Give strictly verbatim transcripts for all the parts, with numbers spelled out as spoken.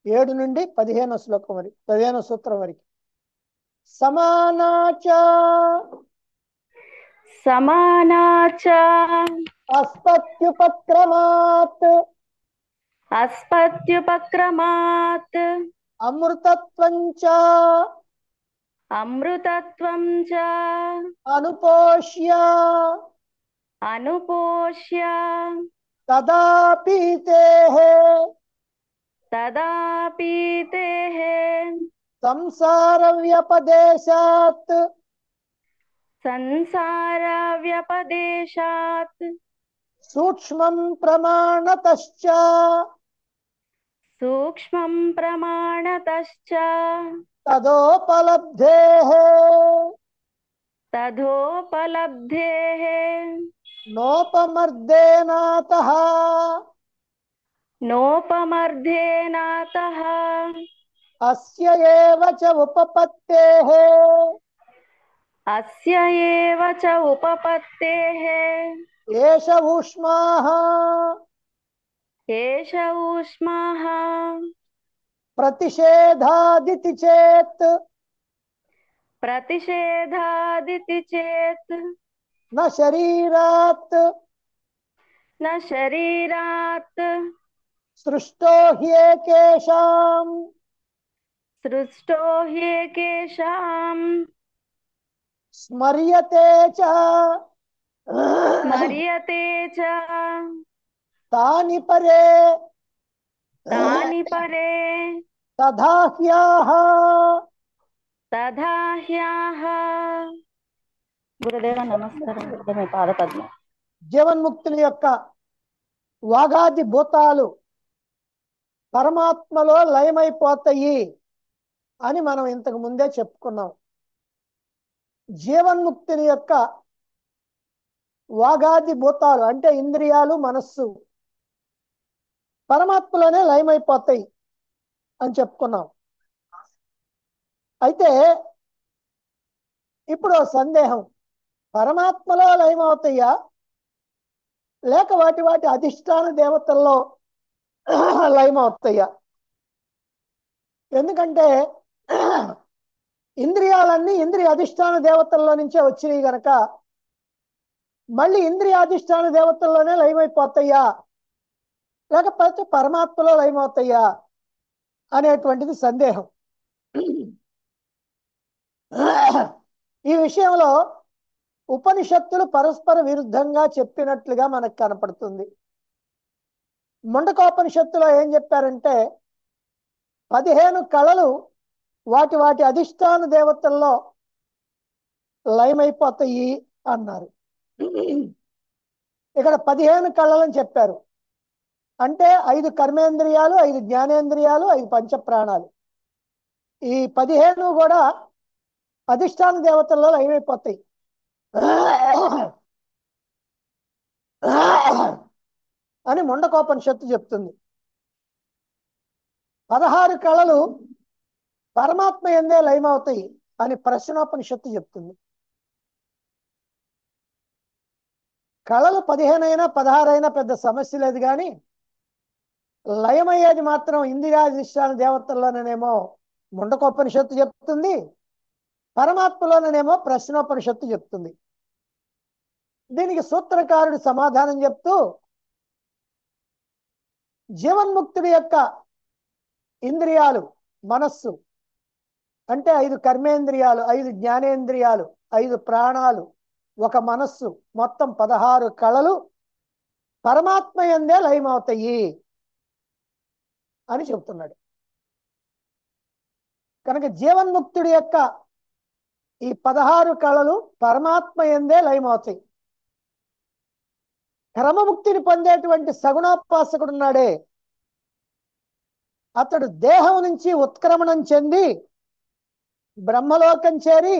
ఏడు నుండి పదిహేను శ్లోకం వరకు, పదిహేను సూత్రం వరకు. సమానాచ సమానాచ అస్పత్యుపక్రమాత్ అస్పత్యుపక్రమాత్ అమృతత్వం చ అమృతత్వం చ అనుపోష్య అనుపోష్య తదా పీతేః తదా పీతేః సంసార వ్యపదేశాత్ సంసార వ్యపదేశాత్ సూక్ష్మం ప్రమాణతశ్చ సూక్ష్మం ప్రమాణతశ్చ తదోపలబ్ధేః తథోపలబ్ధేః నోపమర్దేనాతః నోపమర్ధేనాతః అస్య ఏవ చ ఉపపత్తేః అస్య ఏవ చ ఉపపత్తేః ఏష ఊష్మాః ఏష ఊష్మాః ప్రతిషేధాదితి చేత్ ప్రతిషేధాదితి చేత్ న శరీరాత్ న శరీరాత్ సృష్టో హ్యేకేషాం సృష్టో హ్యేకేషాం స్మర్యతే చ స్మర్యతే చ తాని పరే తాని పరే తథా హ్యాః. తథా హ్యాః. గురుదేవ నమస్కారం. గురుదేవ పాదపద్మ. జీవన్ముక్తుల యొక్క వాగాది భూతాలు పరమాత్మలో లయమైపోతాయి అని మనం ఇంతకు ముందే చెప్పుకున్నాం. జీవన్ముక్తుని యొక్క వాగాది భూతాలు అంటే ఇంద్రియాలు, మనస్సు పరమాత్మలోనే లయమైపోతాయి అని చెప్పుకున్నాం. అయితే ఇప్పుడు సందేహం, పరమాత్మలో లయమవుతాయా లేక వాటి వాటి అధిష్టాన దేవతల్లో లయమవుతాయా? ఎందుకంటే ఇంద్రియాలన్నీ ఇంద్రియ అధిష్టాన దేవతల్లో నుంచే వచ్చినాయి గనక మళ్ళీ ఇంద్రియ అధిష్టాన దేవతల్లోనే లయమైపోతాయా లేకపోతే పరమాత్మలో లయమవుతాయా అనేటువంటిది సందేహం. ఈ విషయంలో ఉపనిషత్తులు పరస్పర విరుద్ధంగా చెప్పినట్లుగా మనకు కనపడుతుంది. ముండకోపనిషత్తులో ఏం చెప్పారంటే పదిహేను కళలు వాటి వాటి అధిష్టాన దేవతల్లో లయమైపోతాయి అన్నారు. ఇక్కడ పదిహేను కళలని చెప్పారు అంటే ఐదు కర్మేంద్రియాలు, ఐదు జ్ఞానేంద్రియాలు, ఐదు పంచప్రాణాలు. ఈ పదిహేను కూడా అధిష్టాన దేవతల్లో లయమైపోతాయి అని ముండకోపనిషత్తు చెప్తుంది. పదహారు కళలు పరమాత్మ ఎందే లయమవుతాయి అని ప్రశ్నోపనిషత్తు చెప్తుంది. కళలు పదిహేను అయినా పదహారు అయినా పెద్ద సమస్య లేదు, కానీ లయమయ్యేది మాత్రం ఇంద్రియాధిష్టాన దేవతల్లోనేమో ముండకోపనిషత్తు చెప్తుంది, పరమాత్మలోనేమో ప్రశ్నోపనిషత్తు చెప్తుంది. దీనికి సూత్రకారుడు సమాధానం చెప్తూ జీవన్ముక్తుడి యొక్క ఇంద్రియాలు, మనస్సు అంటే ఐదు కర్మేంద్రియాలు, ఐదు జ్ఞానేంద్రియాలు, ఐదు ప్రాణాలు, ఒక మనస్సు, మొత్తం పదహారు కళలు పరమాత్మ యందే లయమవుతాయి అని చెప్తున్నాడు. కనుక జీవన్ముక్తుడి యొక్క ఈ పదహారు కళలు పరమాత్మ యందే లయమవుతాయి. క్రమముక్తిని పొందేటువంటి సగుణోపాసకుడు ఉన్నాడే, అతడు దేహం నుంచి ఉత్క్రమణం చెంది బ్రహ్మలోకం చేరి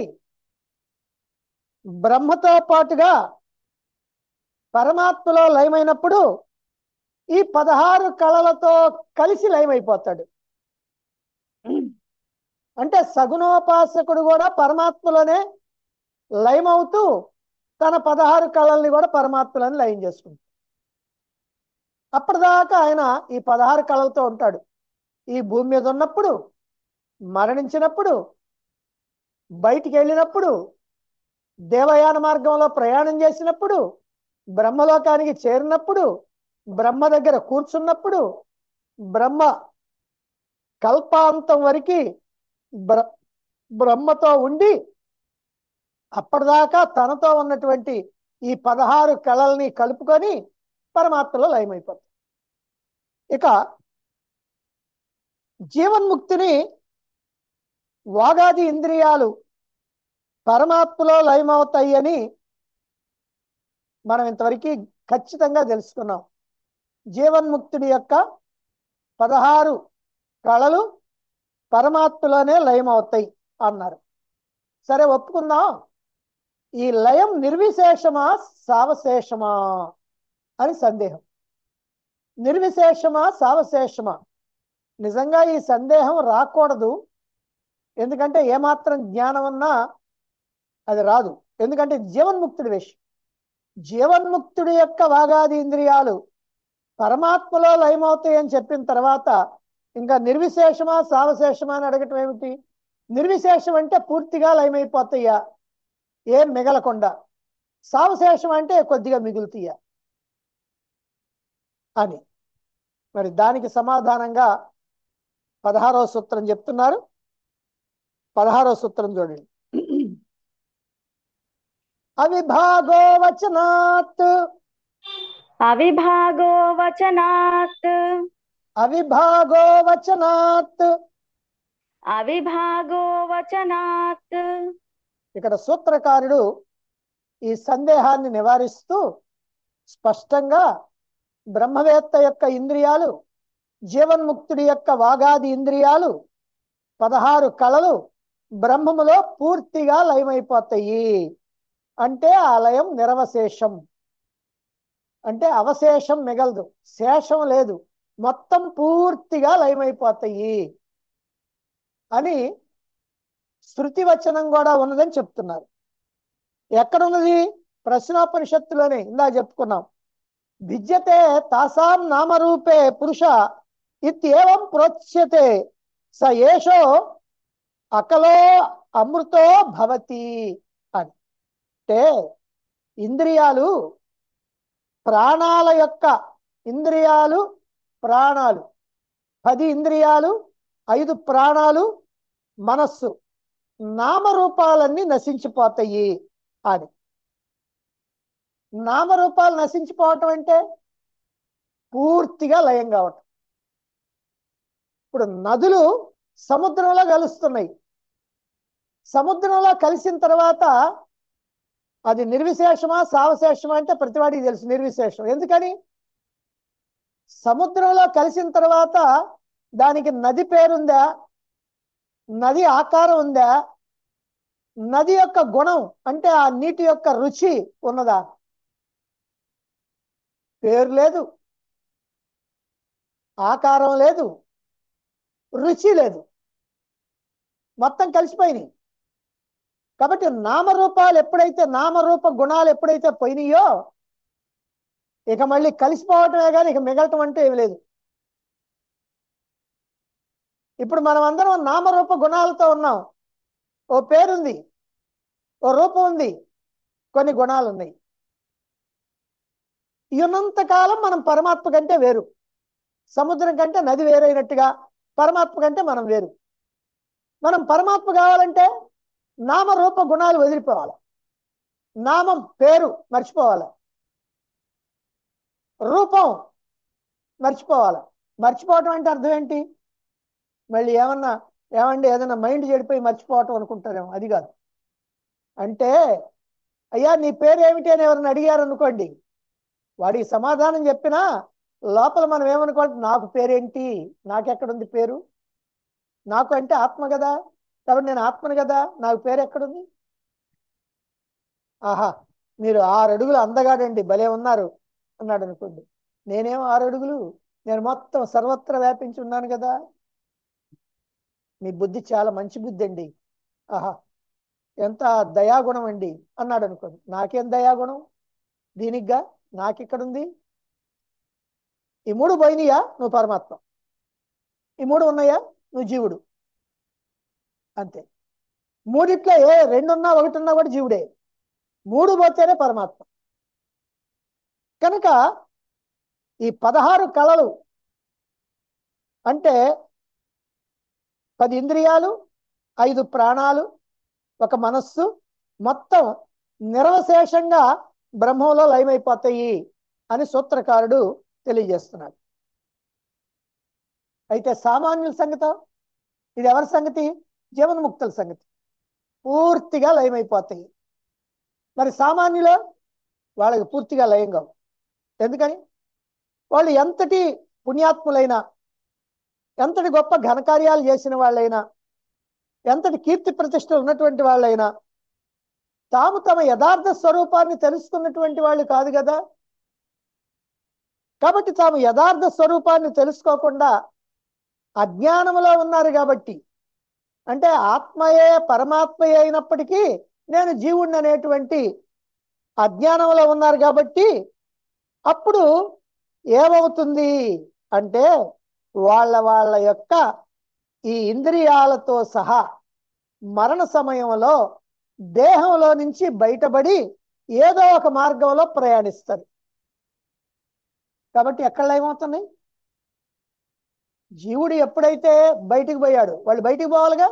బ్రహ్మతో పాటుగా పరమాత్మలో లయమైనప్పుడు ఈ పదహారు కళలతో కలిసి లయమైపోతాడు. అంటే సగుణోపాసకుడు కూడా పరమాత్మలోనే లయమవుతూ తన పదహారు కళల్ని కూడా పరమాత్మలను లయం చేసుకుంటాడు. అప్పటిదాకా ఆయన ఈ పదహారు కళలతో ఉంటాడు. ఈ భూమి మీద ఉన్నప్పుడు, మరణించినప్పుడు, బయటికి వెళ్ళినప్పుడు, దేవయాన మార్గంలో ప్రయాణం చేసినప్పుడు, బ్రహ్మలోకానికి చేరినప్పుడు, బ్రహ్మ దగ్గర కూర్చున్నప్పుడు, బ్రహ్మ కల్పాంతం వరకు బ్ర బ్రహ్మతో ఉండి అప్పటిదాకా తనతో ఉన్నటువంటి ఈ పదహారు కళల్ని కలుపుకొని పరమాత్మలో లయమైపోతుంది. ఇక జీవన్ముక్తిని వాగాది ఇంద్రియాలు పరమాత్మలో లయమవుతాయి అని మనం ఇంతవరకు ఖచ్చితంగా తెలుసుకున్నాం. జీవన్ముక్తుడి యొక్క పదహారు కళలు పరమాత్మలోనే లయమవుతాయి అన్నారు. సరే, ఒప్పుకుందాం. ఈ లయం నిర్విశేషమా సావశేషమా అని సందేహం. నిర్విశేషమా సావశేషమా? నిజంగా ఈ సందేహం రాకూడదు. ఎందుకంటే ఏమాత్రం జ్ఞానం ఉన్నా అది రాదు. ఎందుకంటే జీవన్ముక్తుడి విషయం. జీవన్ముక్తుడి యొక్క వాగాది ఇంద్రియాలు పరమాత్మలో లయమవుతాయి అని చెప్పిన తర్వాత ఇంకా నిర్విశేషమా సావశేషమా అని అడగటం ఏమిటి? నిర్విశేషం అంటే పూర్తిగా లయమైపోతాయా, ఏం మిగలకుండా. సావశేషం అంటే కొద్దిగా మిగులుతాయా అని. మరి దానికి సమాధానంగా పదహారవ సూత్రం చెప్తున్నారు. పదహారవ సూత్రం చూడండి. అవిభాగో వచనాత్ అవిభాగో వచనాత్ అవిభాగో వచనాత్ అవిభాగో వచనాత్. ఇక్కడ సూత్రకారుడు ఈ సందేహాన్ని నివారిస్తూ స్పష్టంగా బ్రహ్మవేత్త యొక్క ఇంద్రియాలు, జీవన్ముక్తుడి యొక్క వాగాది ఇంద్రియాలు, పదహారు కళలు బ్రహ్మములో పూర్తిగా లయమైపోతాయి. అంటే ఆ లయం నిరవశేషం. అంటే అవశేషం మిగలదు, శేషం లేదు, మొత్తం పూర్తిగా లయమైపోతాయి అని శృతి వచనం కూడా ఉన్నదని చెప్తున్నారు. ఎక్కడున్నది? ప్రశ్నోపనిషత్తులోనే ఇందా చెప్పుకున్నాం. భిద్యతే తాసాం నామరూపే పురుష ఇత్యేవం ప్రోచ్యతే స ఏషో అకలో అమృతో భవతి అని. అంటే ఇంద్రియాలు, ప్రాణాల యొక్క ఇంద్రియాలు, ప్రాణాలు, పది ఇంద్రియాలు, ఐదు ప్రాణాలు, మనస్సు, నామరూపాలన్నీ నశించిపోతాయి అని. నామరూపాలు నశించిపోవటం అంటే పూర్తిగా లయం కావటం. ఇప్పుడు నదులు సముద్రంలో కలుస్తున్నాయి. సముద్రంలో కలిసిన తర్వాత అది నిర్విశేషమా సావశేషమా అంటే ప్రతివాడికి తెలుసు నిర్విశేషం. ఎందుకని? సముద్రంలో కలిసిన తర్వాత దానికి నది పేరుందా, నది ఆకారం ఉందా, నది యొక్క గుణం అంటే ఆ నీటి యొక్క రుచి ఉన్నదా? పేరు లేదు, ఆకారం లేదు, రుచి లేదు, మొత్తం కలిసిపోయినాయి. కాబట్టి నామరూపాలు ఎప్పుడైతే, నామరూప గుణాలు ఎప్పుడైతే పోయినాయో ఇక మళ్ళీ కలిసిపోవటమే కానీ ఇక మిగలటం అంటే ఏమి లేదు. ఇప్పుడు మనం అందరం నామరూప గుణాలతో ఉన్నాం. ఓ పేరుంది, ఓ రూపం ఉంది, కొన్ని గుణాలు ఉన్నాయి. ఉన్నంతకాలం మనం పరమాత్మ కంటే వేరు. సముద్రం కంటే నది వేరైనట్టుగా పరమాత్మ కంటే మనం వేరు. మనం పరమాత్మ కావాలంటే నామరూప గుణాలు వదిలిపోవాలి. నామం పేరు మర్చిపోవాలి, రూపం మర్చిపోవాలి. మర్చిపోవటం అంటే అర్థం ఏంటి? మళ్ళీ ఏమన్నా ఏమండి ఏదన్నా మైండ్ చెడిపోయి మర్చిపోవటం అనుకుంటారేమో, అది కాదు. అంటే అయ్యా నీ పేరు ఏమిటి అని ఎవరిని అడిగారు అనుకోండి, వాడికి సమాధానం చెప్పినా లోపల మనం ఏమనుకోవాలి, నాకు పేరేంటి, నాకెక్కడుంది పేరు? నాకు అంటే ఆత్మ కదా, కాబట్టి నేను ఆత్మను కదా, నాకు పేరు ఎక్కడుంది? ఆహా, మీరు ఆరు అడుగులు అందగాడండి, భలే ఉన్నారు అన్నాడు అనుకోండి. నేనేమో ఆరు అడుగులు, నేను మొత్తం సర్వత్ర వ్యాపించి ఉన్నాను కదా. మీ బుద్ధి చాలా మంచి బుద్ధి అండి, ఆహా ఎంత దయాగుణం అండి అన్నాడు అనుకోండి. నాకేం దయాగుణం దీనికిగా, నాకెక్కడుంది? ఈ మూడు పోయినాయా, నువ్వు పరమాత్మ. ఈ మూడు ఉన్నాయా, నువ్వు జీవుడు అంతే. మూడిట్లో ఏ రెండున్నా ఒకటి ఉన్నా కూడా జీవుడే, మూడు పోతేనే పరమాత్మ. కనుక ఈ పదహారు కళలు అంటే పది ఇంద్రియాలు, ఐదు ప్రాణాలు, ఒక మనస్సు, మొత్తం నిరవశేషంగా బ్రహ్మంలో లయమైపోతాయి అని సూత్రకారుడు తెలియజేస్తున్నాడు. అయితే సామాన్యుల సంగతి, ఇది ఎవరి సంగతి? జీవన్ముక్తుల సంగతి. పూర్తిగా లయమైపోతాయి. మరి సామాన్యులు వాళ్ళకి పూర్తిగా లయం కావు. ఎందుకని? వాళ్ళు ఎంతటి పుణ్యాత్ములైనా, ఎంతటి గొప్ప ఘనకార్యాలు చేసిన వాళ్ళైనా, ఎంతటి కీర్తి ప్రతిష్టలు ఉన్నటువంటి వాళ్ళైనా తాము తమ యథార్థ స్వరూపాన్ని తెలుసుకున్నటువంటి వాళ్ళు కాదు కదా. కాబట్టి తాము యథార్థ స్వరూపాన్ని తెలుసుకోకుండా అజ్ఞానములో ఉన్నారు కాబట్టి, అంటే ఆత్మయే పరమాత్మయే అయినప్పటికీ నేను జీవుణ్ణి అనేటువంటి అజ్ఞానంలో ఉన్నారు కాబట్టి అప్పుడు ఏమవుతుంది అంటే వాళ్ళ వాళ్ళ యొక్క ఈ ఇంద్రియాలతో సహా మరణ సమయంలో దేహంలో నుంచి బయటపడి ఏదో ఒక మార్గంలో ప్రయాణిస్తారు. కాబట్టి ఎక్కడ ఏమవుతున్నాయి? జీవుడు ఎప్పుడైతే బయటికి పోయాడు, వాళ్ళు బయటికి పోవాలిగా.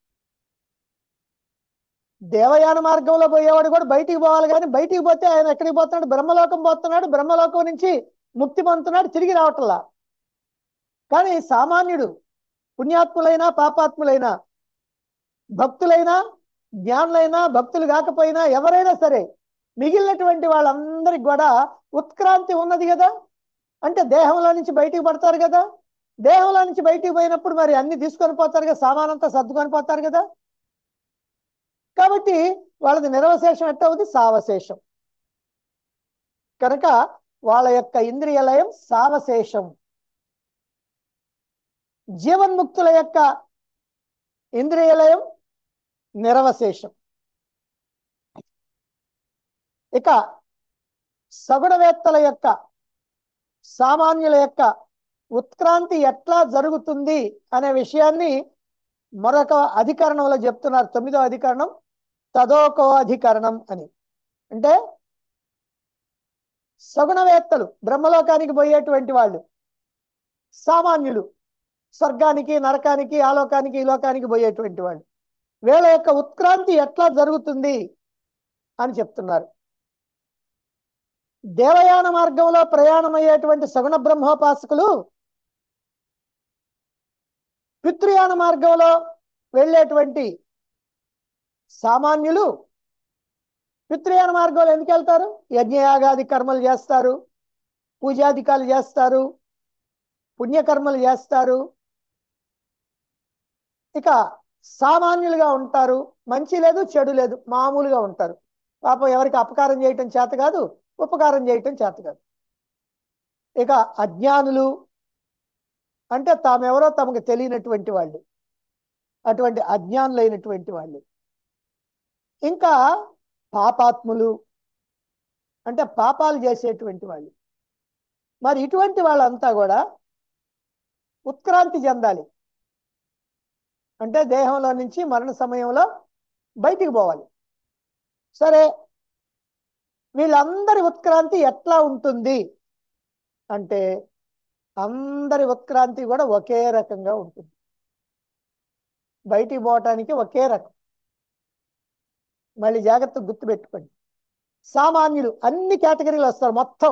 దేవయాన మార్గంలో పోయేవాడు కూడా బయటికి పోవాలి, కానీ బయటికి పోతే ఆయన ఎక్కడికి పోతున్నాడు? బ్రహ్మలోకం పోతున్నాడు. బ్రహ్మలోకం నుంచి ముక్తి పొందుతున్నాడు, తిరిగి రావట్లా. కానీ సామాన్యుడు, పుణ్యాత్ములైనా పాపాత్ములైనా, భక్తులైనా జ్ఞానులైనా భక్తులు కాకపోయినా ఎవరైనా సరే మిగిలినటువంటి వాళ్ళందరికి కూడా ఉత్క్రాంతి ఉన్నది కదా. అంటే దేహంలో నుంచి బయటికి పడతారు కదా. దేహంలో నుంచి బయటికి పోయినప్పుడు మరి అన్ని తీసుకొని పోతారు కదా, సామానంతా సర్దుకొని పోతారు కదా. కాబట్టి వాళ్ళది నిరవశేషం ఎట్ట అవుతుంది? సావశేషం. కనుక వాళ్ళ యొక్క ఇంద్రియ లయం సావశేషం. జీవన్ముక్తుల యొక్క ఇంద్రియ లయం నిరవశేషం. ఇక సగుణవేత్తల యొక్క, సామాన్యుల యొక్క ఉత్క్రాంతి ఎట్లా జరుగుతుంది అనే విషయాన్ని మరొక అధికరణంలో చెప్తున్నారు. తొమ్మిదో అధికరణం, తదోకో అధికరణం అని. అంటే సగుణవేత్తలు బ్రహ్మలోకానికి పోయేటువంటి వాళ్ళు, సామాన్యులు స్వర్గానికి నరకానికి ఆలోకానికి ఈ లోకానికి పోయేటువంటి వాళ్ళు, వీళ్ళ యొక్క ఉత్క్రాంతి ఎట్లా జరుగుతుంది అని చెప్తున్నారు. దేవయాన మార్గంలో ప్రయాణమయ్యేటువంటి సగుణ బ్రహ్మోపాసకులు పితృయాన మార్గంలో వెళ్ళేటువంటి సామాన్యులు పితృయాన మార్గంలో ఎందుకు వెళ్తారు? యజ్ఞయాగాది కర్మలు చేస్తారు, పూజాధికాలు చేస్తారు, పుణ్యకర్మలు చేస్తారు. ఇక సామాన్యులుగా ఉంటారు, మంచి లేదు చెడు లేదు, మామూలుగా ఉంటారు. పాపం ఎవరికి అపకారం చేయటం చేత కాదు, ఉపకారం చేయటం చేత కాదు. ఇక అజ్ఞానులు అంటే తామెవరో తమకు తెలియనటువంటి వాళ్ళు, అటువంటి అజ్ఞానులైనటువంటి వాళ్ళు. ఇంకా పాపాత్ములు అంటే పాపాలు చేసేటువంటి వాళ్ళు. మరి ఇటువంటి వాళ్ళంతా కూడా ఉత్క్రాంతి చెందాలి అంటే దేహంలో నుంచి మరణ సమయంలో బయటికి పోవాలి. సరే, వీళ్ళందరి ఉత్క్రాంతి ఎట్లా ఉంటుంది అంటే అందరి ఉత్క్రాంతి కూడా ఒకే రకంగా ఉంటుంది. బయటికి పోవటానికి ఒకే రకం. మళ్ళీ జాగ్రత్తగా గుర్తుపెట్టుకోండి. సామాన్యులు అన్ని కేటగిరీలు వస్తారు మొత్తం.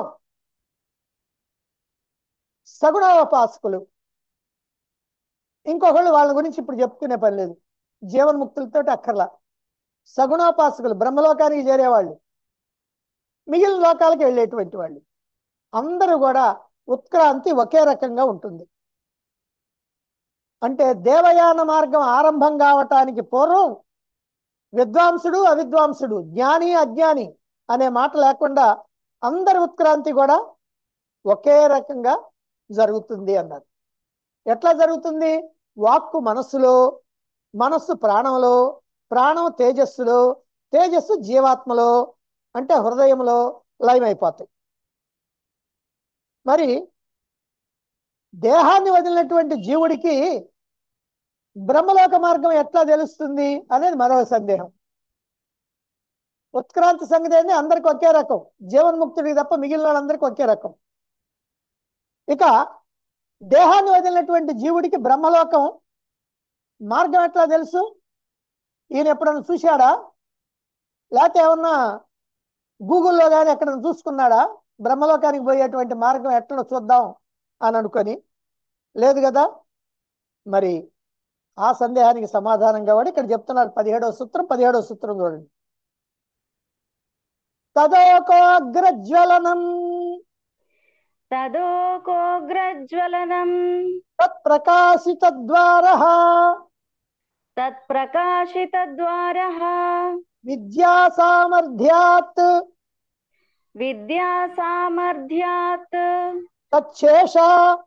సగుణోపాసకులు ఇంకొకళ్ళు, వాళ్ళ గురించి ఇప్పుడు చెప్పుకునే పని లేదు, జీవన్ముక్తులతో అక్కర్లా. సగుణోపాసకులు బ్రహ్మలోకానికి చేరేవాళ్ళు, మిగిలిన లోకాలకు వెళ్ళేటువంటి వాళ్ళు, అందరూ కూడా ఉత్క్రాంతి ఒకే రకంగా ఉంటుంది. అంటే దేవయాన మార్గం ఆరంభం కావటానికి పూర్వం విద్వాంసుడు అవిద్వాంసుడు, జ్ఞాని అజ్ఞాని అనే మాట లేకుండా అందరి ఉత్క్రాంతి కూడా ఒకే రకంగా జరుగుతుంది అన్నారు. ఎట్లా జరుగుతుంది? వాక్కు మనస్సులో, మనస్సు ప్రాణంలో, ప్రాణం తేజస్సులో, తేజస్సు జీవాత్మలో అంటే హృదయంలో లయమైపోతాయి. మరి దేహాన్ని వదిలినటువంటి జీవుడికి బ్రహ్మలోక మార్గం ఎట్లా తెలుస్తుంది అనేది మరో సందేహం. ఉత్క్రాంతి సంగతి ఏంది, అందరికి ఒకే రకం, జీవన్ముక్తుడికి తప్ప మిగిలిన వాళ్ళందరికీ ఒకే రకం. ఇక దేహాన్ని వదిలినటువంటి జీవుడికి బ్రహ్మలోకం మార్గం ఎట్లా తెలుసు? ఈయన ఎప్పుడన్నా చూశాడా, లేకపోతే ఏమన్నా గూగుల్లో కానీ ఎక్కడన్నా చూసుకున్నాడా బ్రహ్మలోకానికి పోయేటువంటి మార్గం ఎట్లా చూద్దాం అని అనుకొని? లేదు కదా. మరి ఆ సందేహానికి సమాధానం కాబట్టి ఇక్కడ చెప్తున్నారు పదిహేడవ సూత్రం. పదిహేడవ సూత్రం చూడండి. తదోకోగ్రజ్వలనం తదోకోగ్రజ్వలనం తత్ప్రకాశితద్వారః తత్ప్రకాశితద్వారః విద్యా సామర్థ్యాత్ విద్యా సామర్థ్యాత్ తచ్చేష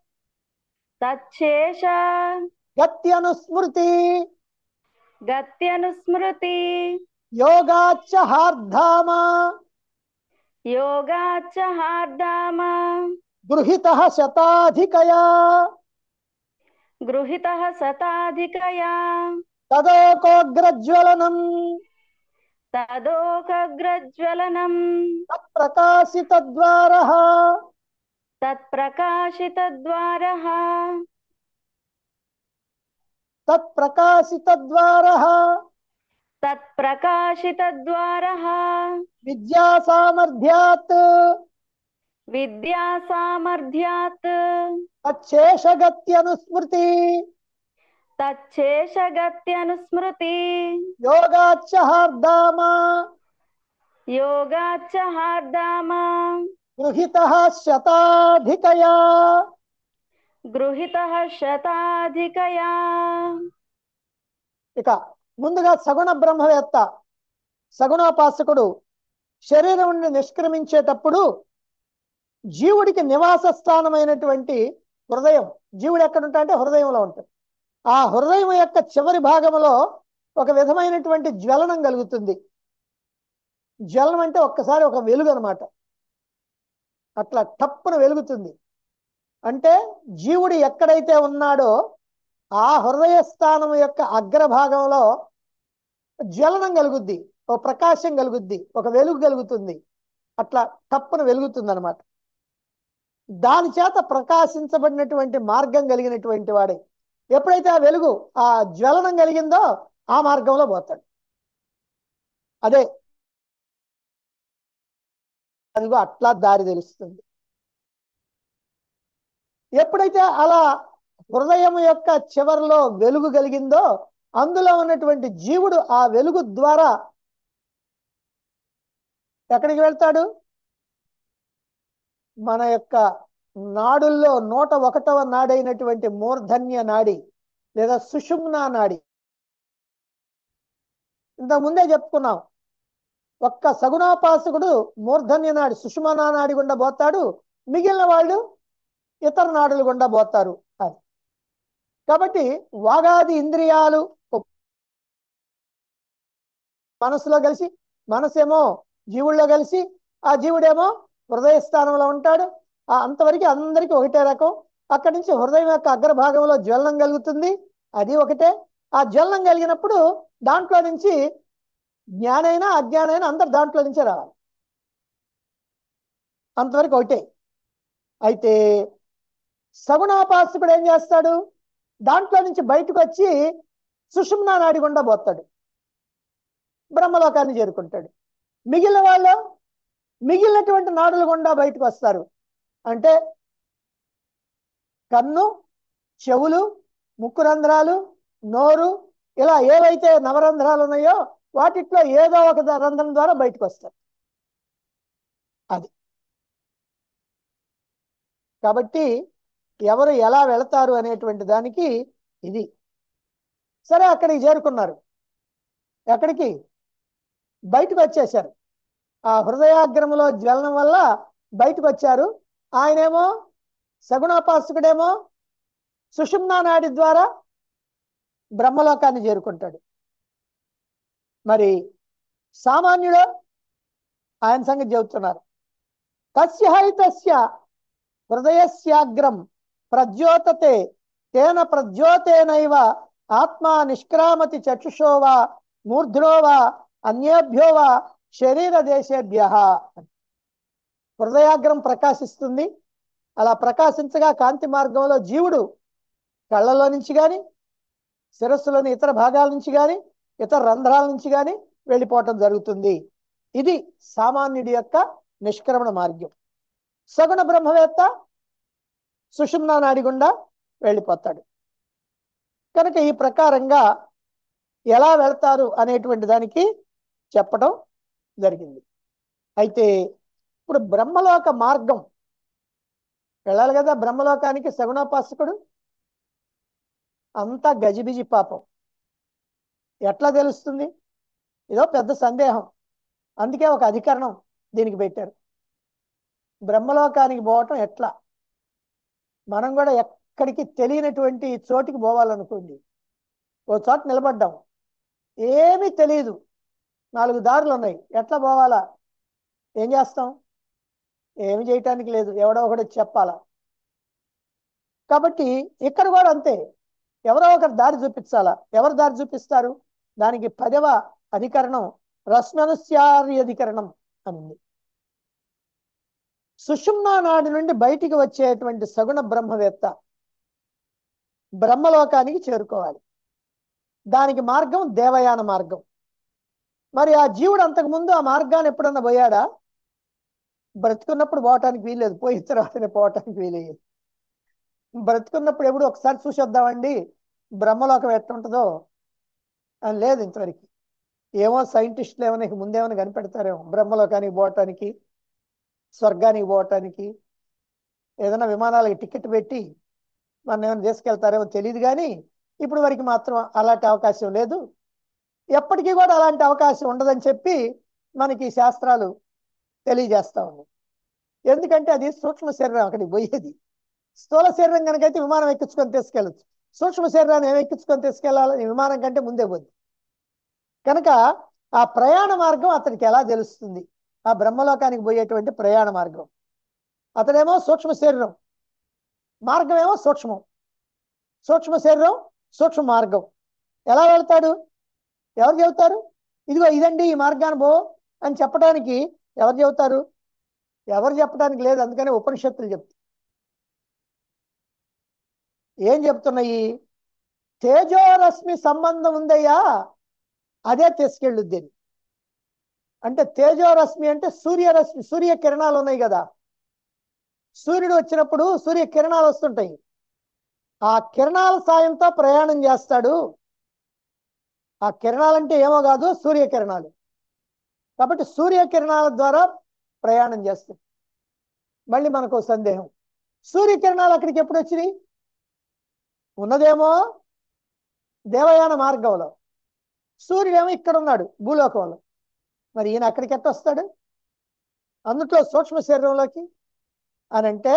తచ్చేష గత్యనుస్మృతి గత్యనుస్మృతి యోగాచ్చ హార్ధామ యోగాచ్చ హార్దామ గృహీతః శతాధికయా గృహీతః శతాధికయా తదోకోగ్రజ్వలనం తదోకగ్రజ్వలనం తత్ప్రకాశితద్వారః తత్ప్రకాశితద్వారః తత్ప్రకాశితద్వారః తత్ప్రకాశితద్వారః విద్యా సామర్థ్యాత్ విద్యా సామర్థ్యాత్ తచ్చేషగత్యనుస్మృతి తచ్చేషగత్యనుస్మృతి యోగాచ్చ హార్ధామ యోగాచ్చ హార్దామ గృహీతః శతాధికయా గృహీతః శతాధికయా. ఇక ముందుగా సగుణ బ్రహ్మవేత్త, సగుణోపాసకుడు శరీరం నుండి నిష్క్రమించేటప్పుడు జీవుడికి నివాస స్థానమైనటువంటి హృదయం, జీవుడు ఎక్కడ ఉంటా అంటే హృదయంలో ఉంటుంది. ఆ హృదయం యొక్క చివరి భాగంలో ఒక విధమైనటువంటి జ్వలనం కలుగుతుంది. జ్వలనం అంటే ఒక్కసారి ఒక వెలుగు అనమాట. అట్లా టప్పున వెలుగుతుంది. అంటే జీవుడు ఎక్కడైతే ఉన్నాడో ఆ హృదయ స్థానం యొక్క అగ్రభాగంలో జ్వలనం కలుగుద్ది, ఒక ప్రకాశం కలుగుద్ది, ఒక వెలుగు కలుగుతుంది. అట్లా టప్పున వెలుగుతుంది అనమాట. దాని చేత ప్రకాశించబడినటువంటి మార్గం కలిగినటువంటి వాడే ఎప్పుడైతే ఆ వెలుగు, ఆ జ్వలనం కలిగిందో ఆ మార్గంలో పోతాడు. అదే అదిగో అట్లా దారి తెలుస్తుంది. ఎప్పుడైతే అలా హృదయం యొక్క చివరిలో వెలుగు కలిగిందో అందులో ఉన్నటువంటి జీవుడు ఆ వెలుగు ద్వారా ఎక్కడికి వెళ్తాడు? మన యొక్క నాడుల్లో నూట ఒకటవ నాడైనటువంటి మూర్ధన్య నాడి లేదా సుషుమ్నా నాడి. ఇంతకు ముందే చెప్పుకున్నాం, ఒక్క సగుణోపాసకుడు మూర్ధన్య నాడి సుషుమ్నా నాడి గుండా పోతాడు, మిగిలిన వాళ్ళు ఇతర నాడులు గుండా పోతారు అని. కాబట్టి వాగాది ఇంద్రియాలు మనసులో కలిసి, మనసేమో జీవుల్లో కలిసి, ఆ జీవుడేమో హృదయ స్థానంలో ఉంటాడు. ఆ అంతవరకు అందరికీ ఒకటే రకం. అక్కడి నుంచి హృదయం యొక్క అగ్రభాగంలో జ్వలనం కలుగుతుంది, అది ఒకటే. ఆ జ్వలనం కలిగినప్పుడు దాంట్లో నుంచి జ్ఞానైనా అజ్ఞానైనా అందరు దాంట్లో నుంచే రావాలి, అంతవరకు ఒకటే. అయితే సగుణోపాసకుడు ఏం చేస్తాడు? దాంట్లో నుంచి బయటకు వచ్చి సుషుమ్నా నాడి గుండా పోతాడు, బ్రహ్మలోకాన్ని చేరుకుంటాడు. మిగిలిన వాళ్ళు మిగిలినటువంటి నాడుల గుండా బయటకు వస్తారు. అంటే కన్ను, చెవులు, ముక్కు రంధ్రాలు, నోరు, ఇలా ఏవైతే నవరంధ్రాలు ఉన్నాయో వాటిట్లో ఏదో ఒక రంధ్రం ద్వారా బయటకు వస్తారు. అది కాబట్టి ఎవరు ఎలా వెళతారు అనేటువంటి దానికి ఇది. సరే, అక్కడికి చేరుకున్నారు. ఎక్కడికి? బయటకు వచ్చేశారు. ఆ హృదయాగ్రములో జ్వలనం వల్ల బయటకు వచ్చారు. ఆయనేమో సగుణోపాసకుడేమో సుషుమ్నా నాడి ద్వారా బ్రహ్మలోకాన్ని చేరుకుంటాడు. మరి సామాన్యుడు ఆయన సంగతి చెబుతున్నారు. తస్య హైతస్య హృదయస్యాగ్రం ప్రజ్యోతతే తేన ప్రజ్యోతేనైవ ఆత్మా నిష్క్రామతి చక్షుషో వా మూర్ధ్నో వా అన్యేభ్యో వా శరీర దేశేభ్య. హృదయాగ్రం ప్రకాశిస్తుంది. అలా ప్రకాశించగా కాంతి మార్గంలో జీవుడు కళ్ళలో నుంచి కానీ శిరస్సులోని ఇతర భాగాల నుంచి కానీ ఇతర రంధ్రాల నుంచి కానీ వెళ్ళిపోవటం జరుగుతుంది. ఇది సామాన్యుడి యొక్క నిష్క్రమణ మార్గం. సగుణ బ్రహ్మవేత్త సుషుమ్నా నాడి గుండా వెళ్ళిపోతాడు. కనుక ఈ ప్రకారంగా ఎలా వెళ్తారు అనేటువంటి దానికి చెప్పడం జరిగింది. అయితే ఇప్పుడు బ్రహ్మలోక మార్గం వెళ్ళాలి కదా. బ్రహ్మలోకానికి సగుణోపాసకుడు అంతా గజిబిజి పాపం. ఎట్లా తెలుస్తుంది? ఏదో పెద్ద సందేహం. అందుకే ఒక అధికరణం దీనికి పెట్టారు. బ్రహ్మలోకానికి పోవటం ఎట్లా? మనం కూడా ఎక్కడికి తెలియనటువంటి చోటికి పోవాలనుకోండి. ఓ చోట నిలబడ్డాం, ఏమీ తెలియదు, నాలుగు దారులు ఉన్నాయి, ఎట్లా పోవాలా? ఏం చేస్తాం? ఏమి చేయటానికి లేదు, ఎవడో ఒకటి చెప్పాలా. కాబట్టి ఇక్కడ కూడా అంతే, ఎవరో ఒకరు దారి చూపించాలా. ఎవరు దారి చూపిస్తారు? దానికి పదవ అధికరణం రశ్మనుస్యార్యధికరణం అని ఉంది. సుషుమ్నా నాడి నుండి బయటికి వచ్చేటువంటి సగుణ బ్రహ్మవేత్త బ్రహ్మలోకానికి చేరుకోవాలి. దానికి మార్గం దేవయాన మార్గం. మరి ఆ జీవుడు అంతకుముందు ఆ మార్గాన్ని ఎప్పుడన్నా పోయాడా? బ్రతుకున్నప్పుడు పోవటానికి వీల్లేదు, పోయిన తర్వాతనే పోవటానికి వీలయ్యేది. బ్రతుకున్నప్పుడు ఎప్పుడు ఒకసారి చూసి వద్దామండి బ్రహ్మలోకం ఎట్టుంటుందో అని లేదు ఇంతవరకు. ఏమో సైంటిస్టులు ఏమైనా ముందేమైనా కనిపెడతారేమో బ్రహ్మలోకానికి పోవటానికి, స్వర్గానికి పోవటానికి. ఏదైనా విమానాలకి టికెట్ పెట్టి మన ఏమైనా తీసుకెళ్తారేమో తెలియదు. కానీ ఇప్పుడు వరకు మాత్రం అలాంటి అవకాశం లేదు. ఎప్పటికీ కూడా అలాంటి అవకాశం ఉండదని చెప్పి మనకి శాస్త్రాలు తెలియజేస్తా ఉన్నాయి. ఎందుకంటే అది సూక్ష్మ శరీరం అక్కడికి పోయేది. స్థూల శరీరం కనుకైతే విమానం ఎక్కించుకొని తీసుకెళ్ళచ్చు. సూక్ష్మ శరీరాన్ని ఏమి ఎక్కించుకొని తీసుకెళ్ళాలని విమానం కంటే ముందే పోద్ది. కనుక ఆ ప్రయాణ మార్గం అతనికి ఎలా తెలుస్తుంది? ఆ బ్రహ్మలోకానికి పోయేటువంటి ప్రయాణ మార్గం. అతడేమో సూక్ష్మ శరీరం, మార్గం ఏమో సూక్ష్మం. సూక్ష్మ శరీరం, సూక్ష్మ మార్గం. ఎలా వెళ్తాడు? ఎవరు చెబుతారు? ఇదిగో ఇదండి ఈ మార్గాన్ని పో అని చెప్పడానికి ఎవరు చెబుతారు? ఎవరు చెప్పడానికి లేదు. అందుకని ఉపనిషత్తులు చెప్తాయి. ఏం చెప్తున్నాయి? తేజోరశ్మి సంబంధం ఉందయ్యా, అదే తీసుకెళ్ళుద్ది. అంటే తేజోరశ్మి అంటే సూర్యరశ్మి, సూర్య కిరణాలు ఉన్నాయి కదా. సూర్యుడు వచ్చినప్పుడు సూర్య కిరణాలు వస్తుంటాయి. ఆ కిరణాల సాయంతో ప్రయాణం చేస్తాడు. ఆ కిరణాలంటే ఏమో కాదు, సూర్యకిరణాలు. కాబట్టి సూర్యకిరణాల ద్వారా ప్రయాణం చేస్తాడు. మళ్ళీ మనకు సందేహం, సూర్యకిరణాలు అక్కడికి ఎప్పుడు వచ్చినాయి? ఉన్నదేమో దేవయాన మార్గంలో, సూర్యుడేమో ఇక్కడ ఉన్నాడు భూలోకంలో. మరి ఈయన అక్కడికి ఎట్ట వస్తాడు? అందుట్లో సూక్ష్మ శరీరంలోకి అని అంటే,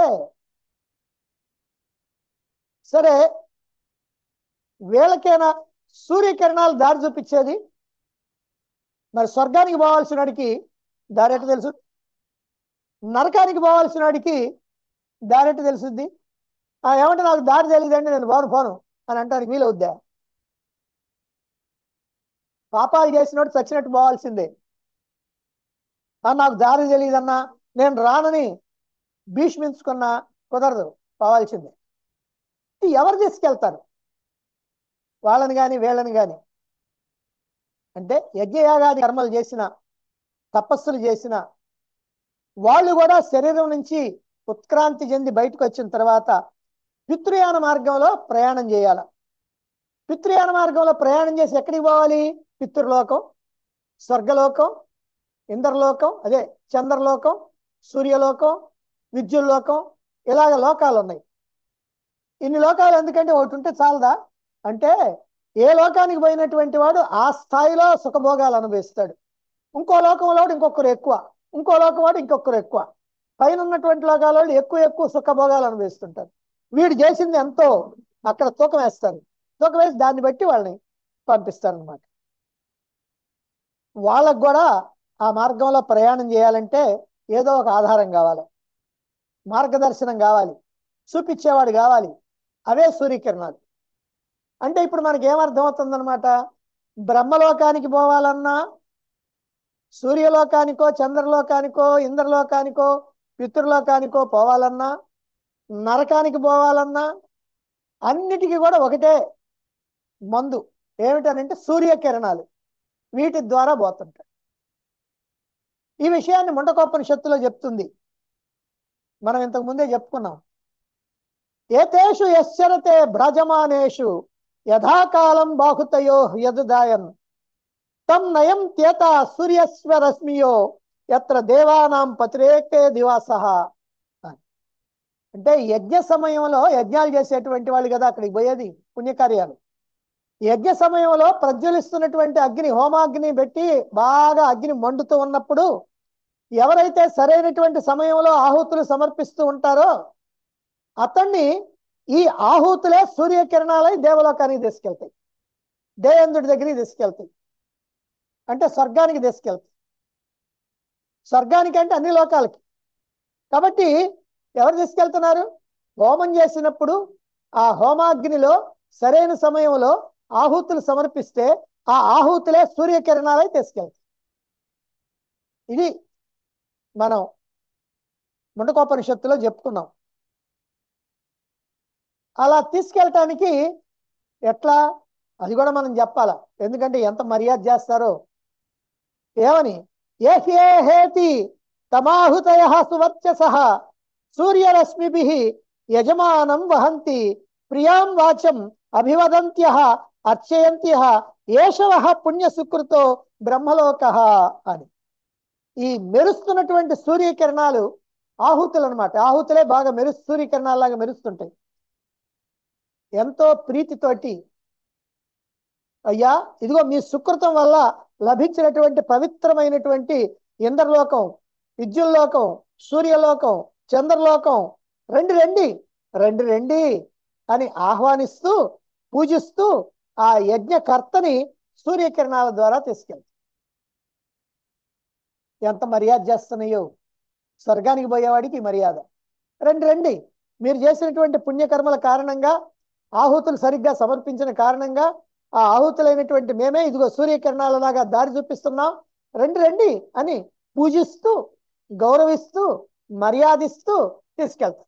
సరే వీళ్ళకైనా సూర్యకిరణాలు దారి చూపించేది. మరి స్వర్గానికి పోవాల్సిన వాడికి దారి ఎట్ట తెలుసు? నరకానికి పోవాల్సిన వాడికి దారి ఎట్ట తెలుసుద్ది? ఏమంటే నాకు దారి తెలియదండి, నేను పోను పోను అని అంటానికి వీలవుద్దా? పాపాలు చేసినట్టు చచ్చినట్టు పోవాల్సిందే. నాకు దారి తెలియదన్నా, నేను రానని భీష్మించుకున్నా కుదరదు, పోవాల్సిందే. ఎవరు తీసుకెళ్తారు వాళ్ళని కానీ వీళ్ళని కానీ? అంటే యజ్ఞయాగాది కర్మలు చేసిన, తపస్సులు చేసిన వాళ్ళు కూడా శరీరం నుంచి ఉత్క్రాంతి చెంది బయటకు వచ్చిన తర్వాత పితృయాన మార్గంలో ప్రయాణం చేయాలి. పితృయాన మార్గంలో ప్రయాణం చేసి ఎక్కడికి పోవాలి? పితృలోకం, స్వర్గలోకం, ఇంద్రలోకం, అదే చంద్రలోకం, సూర్యలోకం, విద్యుల్లోకం, ఇలాగ లోకాలు ఉన్నాయి. ఇన్ని లోకాలు ఎందుకంటే ఒకటి ఉంటే చాలదా? అంటే ఏ లోకానికి పోయినటువంటి వాడు ఆ స్థాయిలో సుఖభోగాలు అనుభవిస్తాడు. ఇంకో లోకంలో ఇంకొకరు ఎక్కువ, ఇంకో లోకం వాడు ఇంకొకరు ఎక్కువ. పైన ఉన్నటువంటి లోకాల వాళ్ళు ఎక్కువ ఎక్కువ సుఖభోగాలు అనుభవిస్తుంటారు. వీడు చేసింది ఎంతో అక్కడ తూకం వేస్తారు. తూకం వేసి దాన్ని బట్టి వాళ్ళని పంపిస్తారు అన్నమాట. వాళ్ళకు కూడా ఆ మార్గంలో ప్రయాణం చేయాలంటే ఏదో ఒక ఆధారం కావాలి, మార్గదర్శనం కావాలి, చూపించేవాడు కావాలి. అవే సూర్యకిరణాలు. అంటే ఇప్పుడు మనకి ఏమర్థమవుతుందన్నమాట, బ్రహ్మలోకానికి పోవాలన్నా, సూర్యలోకానికో చంద్రలోకానికో ఇంద్రలోకానికో పితృలోకానికో పోవాలన్నా, నరకానికి పోవాలన్నా అన్నిటికీ కూడా ఒకటే మందు. ఏమిటనంటే సూర్యకిరణాలు. వీటి ద్వారా పోతుంటాయి. ఈ విషయాన్ని ముండకోపనిషత్తులో చెప్తుంది. మనం ఇంతకు ముందే చెప్పుకున్నాం. ఏతేషు యశ్చరతే భ్రజమానేషు యథాకాలం బాహుతయో యదుదాయన్ తం నయం త్యేత సూర్యస్వ రశ్మియో యత్ర దేవానాం పతిరేకే దివాసః. అంటే యజ్ఞ సమయంలో యజ్ఞాలు చేసేటువంటి వాళ్ళు కదా అక్కడికి పోయేది, పుణ్యకార్యాలు. యజ్ఞ సమయంలో ప్రజ్వలిస్తున్నటువంటి అగ్ని, హోమాగ్ని పెట్టి బాగా అగ్ని మండుతూ ఉన్నప్పుడు ఎవరైతే సరైనటువంటి సమయంలో ఆహుతులు సమర్పిస్తూ ఉంటారో అతన్ని ఈ ఆహుతులే సూర్యకిరణాలై దేవలోకానికి తీసుకెళ్తాయి, దేవేంద్రుడి దగ్గరికి తీసుకెళ్తాయి. అంటే స్వర్గానికి తీసుకెళ్తాయి. స్వర్గానికి అంటే అన్ని లోకాలకి. కాబట్టి ఎవరు తీసుకెళ్తున్నారు? హోమం చేసినప్పుడు ఆ హోమాగ్నిలో సరైన సమయంలో ఆహుతులు సమర్పిస్తే ఆ ఆహుతులే సూర్యకిరణాలై తీసుకెళ్తాయి. ఇది మనం ముండకోపనిషత్తులో చెప్పుకున్నాం. అలా తీసుకెళ్ళటానికి ఎట్లా, అది కూడా మనం చెప్పాలా. ఎందుకంటే ఎంత మర్యాద చేస్తారో. ఏమని? ఏ హేతి తమాహుతయ సువర్చసః సూర్యరశ్మిభిః యజమానం వహంతి ప్రియాం వాచం అభివదంత్యః అర్చయంత్యః ఏషవః పుణ్యసుకృతో బ్రహ్మలోకః అని. ఈ మెరుస్తున్నటువంటి సూర్యకిరణాలు ఆహుతులు అనమాట. ఆహుతులే బాగా మెరు సూర్యకిరణాల్లాగా మెరుస్తుంటాయి. ఎంతో ప్రీతితోటి, అయ్యా ఇదిగో మీ సుకృతం వల్ల లభించినటువంటి పవిత్రమైనటువంటి ఇంద్రలోకం, విద్యుల్లోకం, సూర్యలోకం, చంద్రలోకం, రండి రండి రండి రండి అని ఆహ్వానిస్తూ పూజిస్తూ ఆ యజ్ఞకర్తని సూర్యకిరణాల ద్వారా తీసుకెళ్తాం. ఎంత మర్యాద చేస్తున్నాయో స్వర్గానికి పోయేవాడికి మర్యాద. రండి రండి, మీరు చేసినటువంటి పుణ్యకర్మల కారణంగా, ఆహుతులు సరిగ్గా సమర్పించిన కారణంగా ఆ ఆహుతులైనటువంటి మేమే ఇదిగో సూర్యకిరణాలలాగా దారి చూపిస్తున్నాం, రండి రండి అని పూజిస్తూ గౌరవిస్తూ మర్యాదిస్తూ తీసుకెళ్తాం.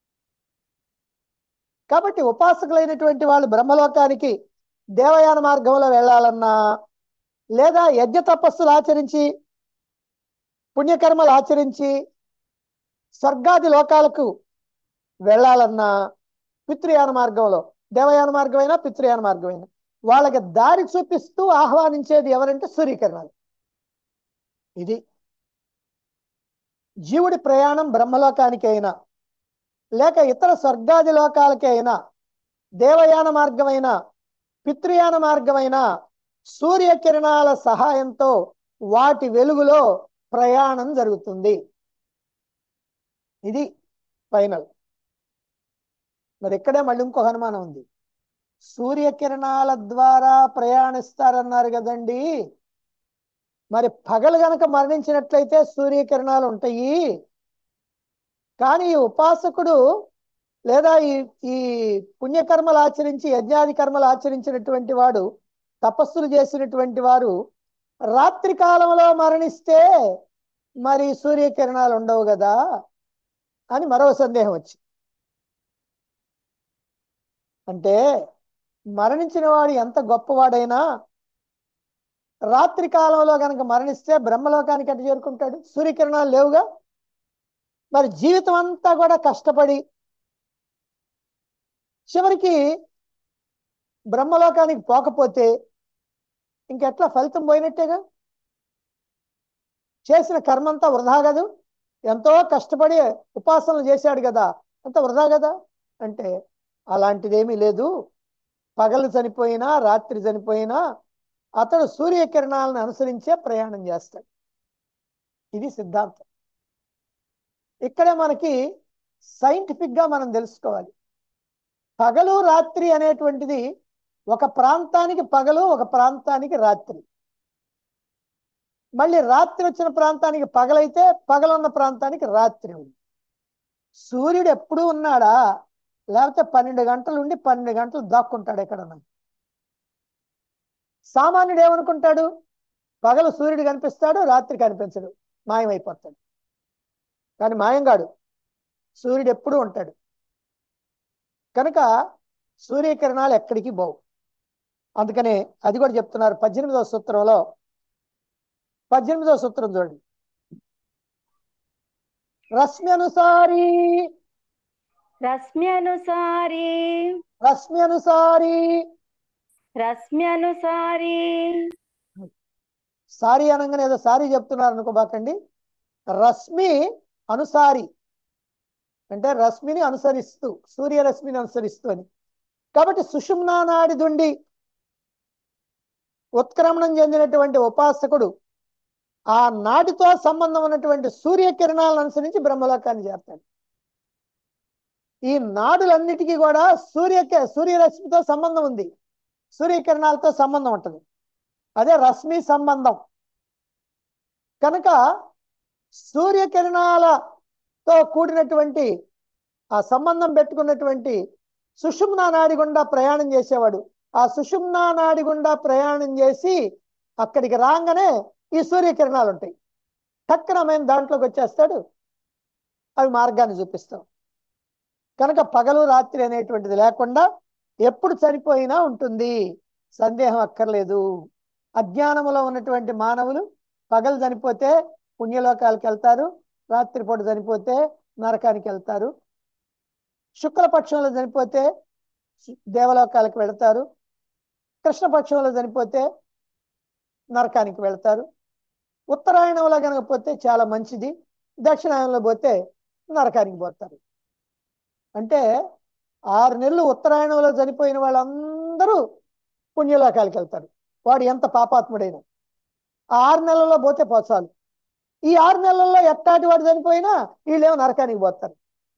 కాబట్టి ఉపాసకులైనటువంటి వాళ్ళు బ్రహ్మలోకానికి దేవయాన మార్గంలో వెళ్ళాలన్నా, లేదా యజ్ఞ తపస్సులు ఆచరించి పుణ్యకర్మలు ఆచరించి స్వర్గాది లోకాలకు వెళ్ళాలన్నా, పితృయాన మార్గంలో, దేవయాన మార్గమైనా పితృయాన మార్గమైనా వాళ్ళకి దారి చూపిస్తూ ఆహ్వానించేది ఎవరంటే సూర్యకిరణాలు. ఇది జీవుడి ప్రయాణం బ్రహ్మలోకానికి అయినా లేక ఇతర స్వర్గాది లోకాలకి అయినా, దేవయాన మార్గమైన పితృయాన మార్గమైన సూర్యకిరణాల సహాయంతో వాటి వెలుగులో ప్రయాణం జరుగుతుంది. ఇది ఫైనల్. మరి ఇక్కడే మళ్ళీ ఇంకొక అనుమానం ఉంది. సూర్యకిరణాల ద్వారా ప్రయాణిస్తారన్నారు కదండి, మరి పగలు గనక మరణించినట్లయితే సూర్యకిరణాలు ఉంటాయి, కానీ ఈ ఉపాసకుడు లేదా ఈ ఈ పుణ్యకర్మలు ఆచరించి యజ్ఞాది కర్మలు ఆచరించినటువంటి వాడు, తపస్సులు చేసినటువంటి వారు రాత్రి కాలంలో మరణిస్తే మరి సూర్యకిరణాలు ఉండవు కదా అని మరో సందేహం వచ్చి. అంటే మరణించిన వాడు ఎంత గొప్పవాడైనా రాత్రి కాలంలో కనుక మరణిస్తే బ్రహ్మలోకానికి ఎట్ట చేరుకుంటాడు? సూర్యకిరణాలు లేవుగా. మరి జీవితం అంతా కూడా కష్టపడి చివరికి బ్రహ్మలోకానికి పోకపోతే ఇంకెట్లా? ఫలితం పోయినట్టేగా. చేసిన కర్మంతా వృధా కదూ. ఎంతో కష్టపడి ఉపాసనలు చేశాడు కదా, అంత వృధా కదా. అంటే అలాంటిదేమీ లేదు. పగలు చనిపోయినా రాత్రి చనిపోయినా అతడు సూర్యకిరణాలను అనుసరించే ప్రయాణం చేస్తాడు. ఇది సిద్ధాంతం. ఇక్కడే మనకి సైంటిఫిక్ గా మనం తెలుసుకోవాలి. పగలు రాత్రి అనేటువంటిది ఒక ప్రాంతానికి పగలు, ఒక ప్రాంతానికి రాత్రి. మళ్ళీ రాత్రి వచ్చిన ప్రాంతానికి పగలైతే పగలున్న ప్రాంతానికి రాత్రి ఉంది. సూర్యుడు ఎప్పుడూ ఉన్నాడా? లేకపోతే పన్నెండు గంటలు ఉండి పన్నెండు గంటలు దాక్కుంటాడు ఎక్కడన్నా. సామాన్యుడు ఏమనుకుంటాడు, పగలు సూర్యుడు కనిపిస్తాడు, రాత్రి కనిపించడు, మాయమైపోతాడు. కానీ మాయంగాడు, సూర్యుడు ఎప్పుడూ ఉంటాడు. కనుక సూర్యకిరణాలు ఎక్కడికి పోవు. అందుకనే అది కూడా చెప్తున్నారు పద్దెనిమిదవ సూత్రంలో. పద్దెనిమిదవ సూత్రం చూడండి. రశ్మి అనుసారి రశ్మ్యనుసారి రశ్మి అనుసారి రశ్మ్యనుసారి సారీ అనగానే ఏదో సారీ చెప్తున్నారు అనుకోబాకండి. రశ్మి అనుసారి అంటే రశ్మిని అనుసరిస్తూ, సూర్యరశ్మిని అనుసరిస్తూ అని. కాబట్టి సుషుమ్నా నాడి దుండి ఉత్క్రమణం చెందినటువంటి ఉపాసకుడు ఆ నాటితో సంబంధం ఉన్నటువంటి సూర్యకిరణాలను అనుసరించి బ్రహ్మలోకాన్ని చేస్తాడు. ఈ నాడులన్నిటికీ కూడా సూర్య సూర్యరశ్మితో సంబంధం ఉంది, సూర్యకిరణాలతో సంబంధం ఉంటుంది. అదే రశ్మి సంబంధం. కనుక సూర్యకిరణాలతో కూడినటువంటి ఆ సంబంధం పెట్టుకున్నటువంటి సుషుమ్నా నాడి గుండా ప్రయాణం చేసేవాడు ఆ సుషుమ్నా నాడి గుండా ప్రయాణం చేసి అక్కడికి రాగానే ఈ సూర్యకిరణాలు ఉంటాయి. టక్కన మేము దాంట్లోకి వచ్చేస్తాడు, అవి మార్గాన్ని చూపిస్తాం. కనుక పగలు రాత్రి అనేటువంటిది లేకుండా ఎప్పుడు చనిపోయినా ఉంటుంది, సందేహం అక్కర్లేదు. అజ్ఞానములో ఉన్నటువంటి మానవులు పగలు చనిపోతే పుణ్యలోకాలకు వెళ్తారు, రాత్రిపూట చనిపోతే నరకానికి వెళ్తారు. శుక్లపక్షంలో చనిపోతే దేవలోకాలకు వెళ్తారు, కృష్ణపక్షంలో చనిపోతే నరకానికి వెళ్తారు. ఉత్తరాయణంలో కనుక పోతే చాలా మంచిది, దక్షిణాయనంలో పోతే నరకానికి పోతారు. అంటే ఆరు నెలలు ఉత్తరాయణంలో చనిపోయిన వాళ్ళందరూ పుణ్యలోకాలకు వెళ్తారు, వాడు ఎంత పాపాత్ముడైనా. ఆ ఆరు నెలల్లో పోతే పోచాలు. ఈ ఆరు నెలల్లో ఎట్టాటి వాడు చనిపోయినా వీళ్ళేమో నరకానికి పోతారు.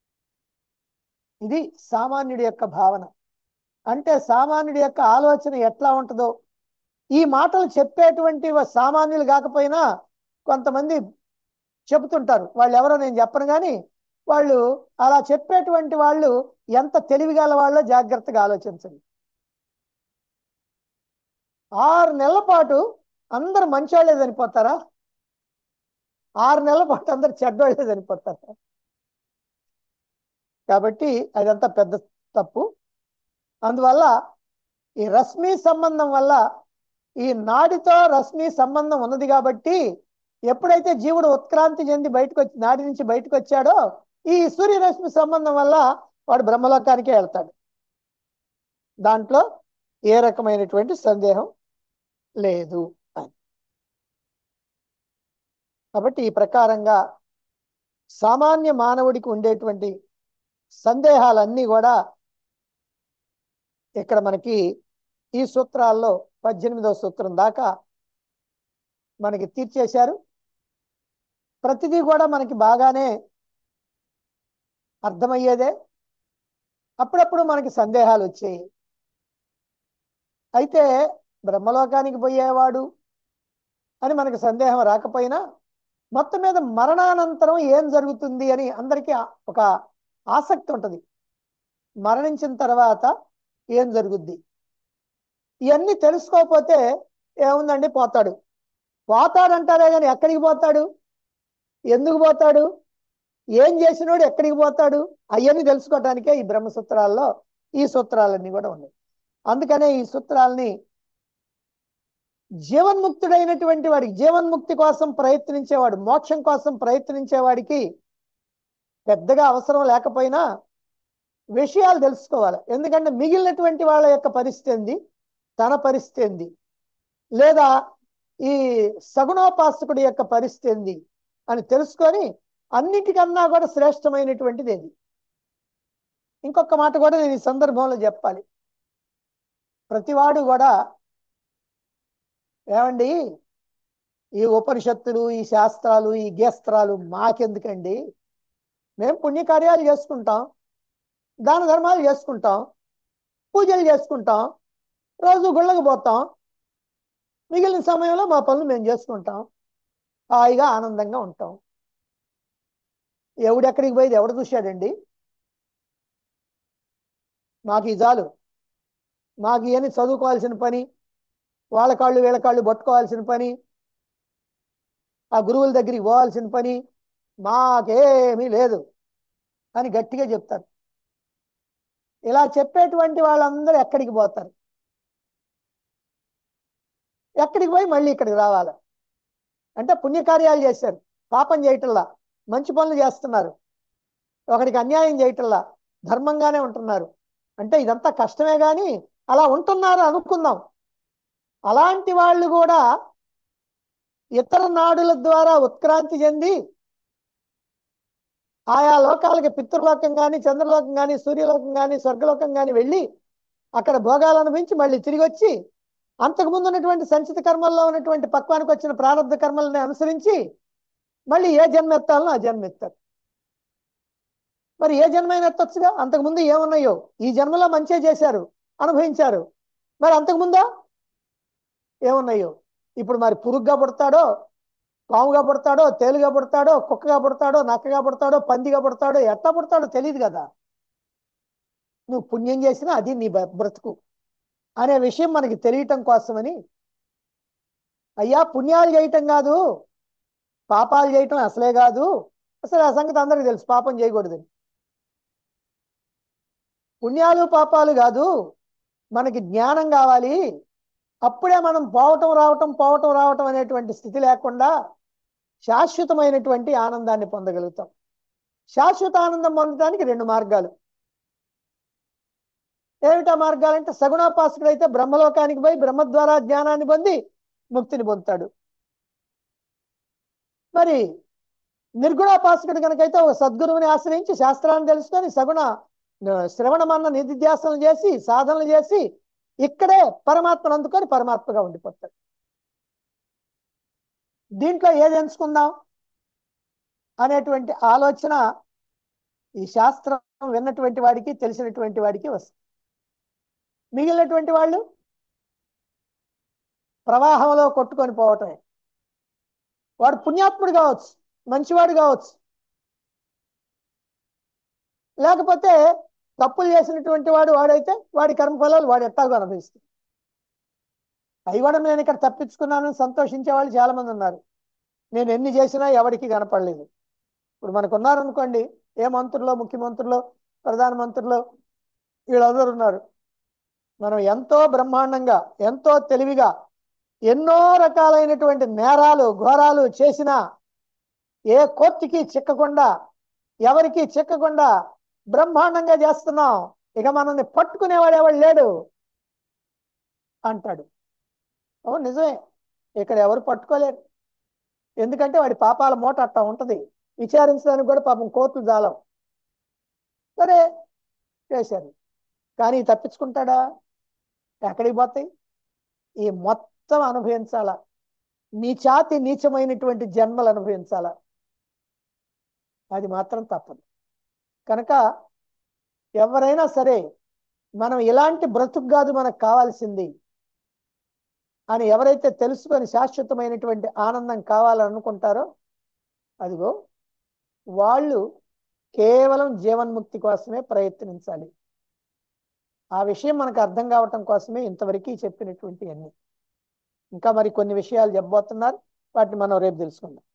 ఇది సామాన్యుడి యొక్క భావన. అంటే సామాన్యుడి యొక్క ఆలోచన ఎట్లా ఉంటుందో ఈ మాటలు చెప్పేటువంటి సామాన్యులు కాకపోయినా కొంతమంది చెబుతుంటారు. వాళ్ళు ఎవరో నేను చెప్పను, కానీ వాళ్ళు అలా చెప్పేటువంటి వాళ్ళు ఎంత తెలివిగల వాళ్ళో జాగ్రత్తగా ఆలోచించండి. ఆరు నెలల పాటు అందరు మంచోళ్ళే చనిపోతారా? ఆరు నెలల పాటు అందరు చెడ్డోళ్ళే చనిపోతారా? కాబట్టి అదంతా పెద్ద తప్పు. అందువల్ల ఈ రశ్మి సంబంధం వల్ల, ఈ నాడితో రశ్మి సంబంధం ఉన్నది కాబట్టి ఎప్పుడైతే జీవుడు ఉత్క్రాంతి చెంది బయటకు వచ్చి నాడి నుంచి బయటకు వచ్చాడో ఈ సూర్యరశ్మి సంబంధం వల్ల వాడు బ్రహ్మలోకానికే వెళ్తాడు. దాంట్లో ఏ రకమైనటువంటి సందేహం లేదు అని. కాబట్టి ఈ ప్రకారంగా సామాన్య మానవుడికి ఉండేటువంటి సందేహాలన్నీ కూడా ఇక్కడ మనకి ఈ సూత్రాల్లో పద్దెనిమిదవ సూత్రం దాకా మనకి తీర్చేశారు. ప్రతిదీ కూడా మనకి బాగానే అర్థమయ్యేదే. అప్పుడప్పుడు మనకి సందేహాలు వచ్చాయి. అయితే బ్రహ్మలోకానికి పోయేవాడు అని మనకి సందేహం రాకపోయినా మొత్తం మీద మరణానంతరం ఏం జరుగుతుంది అని అందరికీ ఒక ఆసక్తి ఉంటుంది. మరణించిన తర్వాత ఏం జరుగుద్ది, ఇవన్నీ తెలుసుకోకపోతే ఏముందండి, పోతాడు పోతాడంటారే కానీ ఎక్కడికి పోతాడు, ఎందుకు పోతాడు, ఏం చేసినోడు ఎక్కడికి పోతాడు, అవన్నీ తెలుసుకోవటానికే ఈ బ్రహ్మసూత్రాల్లో ఈ సూత్రాలన్నీ కూడా ఉన్నాయి. అందుకనే ఈ సూత్రాలని జీవన్ముక్తుడైనటువంటి వాడికి, జీవన్ముక్తి కోసం ప్రయత్నించేవాడు, మోక్షం కోసం ప్రయత్నించేవాడికి పెద్దగా అవసరం లేకపోయినా విషయాలు తెలుసుకోవాలి. ఎందుకంటే మిగిలినటువంటి వాళ్ళ యొక్క పరిస్థితి ఏంది, తన పరిస్థితి ఏంది, లేదా ఈ సగుణోపాసకుడి యొక్క పరిస్థితి ఏంది అని తెలుసుకొని అన్నిటికన్నా కూడా శ్రేష్టమైనటువంటిది ఏది. ఇంకొక మాట కూడా నేను ఈ సందర్భంలో చెప్పాలి. ప్రతివాడు కూడా ఏమండి ఈ ఉపనిషత్తులు, ఈ శాస్త్రాలు, ఈ గేస్త్రాలు మాకెందుకండి, మేము పుణ్యకార్యాలు చేసుకుంటాం, దాన ధర్మాలు చేసుకుంటాం, పూజలు చేసుకుంటాం, రోజు గుళ్ళకు పోతాం, మిగిలిన సమయంలో మా పనులు మేము చేసుకుంటాం, హాయిగా ఆనందంగా ఉంటాం. ఎవడెక్కడికి పోయేది ఎవడు చూశాడండి? మాకు ఈ చాలు, మాకు ఇవన్నీ చదువుకోవాల్సిన పని, వాళ్ళ కాళ్ళు వీళ్ళ కాళ్ళు పట్టుకోవాల్సిన పని, ఆ గురువుల దగ్గరికి పోవాల్సిన పని మాకేమీ లేదు అని గట్టిగా చెప్తారు. ఇలా చెప్పేటువంటి వాళ్ళందరూ ఎక్కడికి పోతారు? ఎక్కడికి పోయి మళ్ళీ ఇక్కడికి రావాలి. అంటే పుణ్యకార్యాలు చేశారు, పాపం చేయటంలా, మంచి పనులు చేస్తున్నారు, ఒకడికి అన్యాయం చేయటంలా, ధర్మంగానే ఉంటున్నారు. అంటే ఇదంతా కష్టమే కానీ అలా ఉంటున్నారు అనుకుందాం. అలాంటి వాళ్ళు కూడా ఇతర నాడుల ద్వారా ఉత్క్రాంతి చెంది ఆయా లోకాలకి పితృలోకం కానీ, చంద్రలోకం కానీ, సూర్యలోకం కానీ, స్వర్గలోకం కానీ వెళ్ళి అక్కడ భోగాలు అనుభవించి మళ్ళీ తిరిగి వచ్చి అంతకుముందు ఉన్నటువంటి సంచిత కర్మల్లో ఉన్నటువంటి పక్వానికి వచ్చిన ప్రారంభ కర్మల్ని అనుసరించి మళ్ళీ ఏ జన్మ ఎత్తాలనో ఆ జన్మ ఎత్తారు. మరి ఏ జన్మైనా ఎత్తొచ్చుగా, అంతకుముందు ఏమున్నాయో ఈ జన్మలో మంచిగా చేశారు, అనుభవించారు. మరి అంతకుముందా ఏమున్నాయో, ఇప్పుడు మరి పురుగుగా పుడతాడో, పాముగా పుడతాడో, తేలుగా పుడతాడో, కుక్కగా పుడతాడో, నక్కగా పుడతాడో, పందిగా పుడతాడో, ఎట్లా పుడతాడో తెలియదు కదా. నువ్వు పుణ్యం చేసినా అది నీ బ్రతుకు అనే విషయం మనకి తెలియటం కోసమని, అయ్యా పుణ్యాలు చేయటం కాదు, పాపాలు చేయటం అసలే కాదు, అసలు ఆ సంగతి అందరికీ తెలుసు, పాపం చేయకూడదని. పుణ్యాలు పాపాలు కాదు, మనకి జ్ఞానం కావాలి. అప్పుడే మనం పోవటం రావటం పోవటం రావటం అనేటువంటి స్థితి లేకుండా శాశ్వతమైనటువంటి ఆనందాన్ని పొందగలుగుతాం. శాశ్వత ఆనందం పొందడానికి రెండు మార్గాలు. ఏమిటా మార్గాలంటే, సగుణోపాసకుడు అయితే బ్రహ్మలోకానికి పోయి బ్రహ్మ ద్వారా జ్ఞానాన్ని పొంది ముక్తిని పొందుతాడు. మరి నిర్గుణోపాసకుడు కనుకైతే ఒక సద్గురువుని ఆశ్రయించి శాస్త్రాన్ని తెలుసుకొని సగుణ శ్రవణమన్న నిధిధ్యాసనలు చేసి సాధనలు చేసి ఇక్కడే పరమాత్మను అందుకొని పరమాత్మగా ఉండిపోతాడు. దీంట్లో ఏది ఎంచుకుందాం అనేటువంటి ఆలోచన ఈ శాస్త్రం విన్నటువంటి వాడికి, తెలిసినటువంటి వాడికి వస్తుంది. మిగిలినటువంటి వాళ్ళు ప్రవాహంలో కొట్టుకొని పోవటమే. వాడు పుణ్యాత్ముడు కావచ్చు, మంచివాడు కావచ్చు, లేకపోతే తప్పులు చేసినటువంటి వాడు వాడైతే వాడి కర్మఫలాలు వాడు ఎట్టాగో అనుభవిస్తుంది. అవి కూడా నేను ఇక్కడ తప్పించుకున్నానని సంతోషించే వాళ్ళు చాలా మంది ఉన్నారు. నేను ఎన్ని చేసినా ఎవరికి కనపడలేదు. ఇప్పుడు మనకు ఉన్నారనుకోండి, ఏ మంత్రుల్లో, ముఖ్యమంత్రులు, ప్రధానమంత్రులు, వీళ్ళందరూ ఉన్నారు. మనం ఎంతో బ్రహ్మాండంగా, ఎంతో తెలివిగా, ఎన్నో రకాలైనటువంటి నేరాలు ఘోరాలు చేసినా ఏ కోర్టుకి చిక్కకుండా, ఎవరికి చిక్కకుండా బ్రహ్మాండంగా చేస్తున్నాం, ఇక మనల్ని పట్టుకునేవాడు ఎవడు లేడు అంటాడు. అవును, నిజమే, ఇక్కడ ఎవరు పట్టుకోలేరు. ఎందుకంటే వాడి పాపాల మూట అట్టా ఉంటుంది. విచారించడానికి కూడా పాపం కోర్టులు జాలం. సరే చేశారు, కానీ తప్పించుకుంటాడా? ఎక్కడికి పోతాయి? ఈ మొత్తం అనుభవించాలా, నీచాతి నీచమైనటువంటి జన్మలు అనుభవించాలా, అది మాత్రం తప్పదు. కనుక ఎవరైనా సరే మనం ఇలాంటి బ్రతుకు కాదు మనకు కావాల్సింది అని ఎవరైతే తెలుసుకొని శాశ్వతమైనటువంటి ఆనందం కావాలనుకుంటారో, అదిగో వాళ్ళు కేవలం జీవన్ముక్తి కోసమే ప్రయత్నించాలి. ఆ విషయం మనకు అర్థం కావటం కోసమే ఇంతవరకు చెప్పినటువంటి అన్ని. ఇంకా మరి కొన్ని విషయాలు చెప్పబోతున్నారు, వాటిని మనం రేపు తెలుసుకుందాం.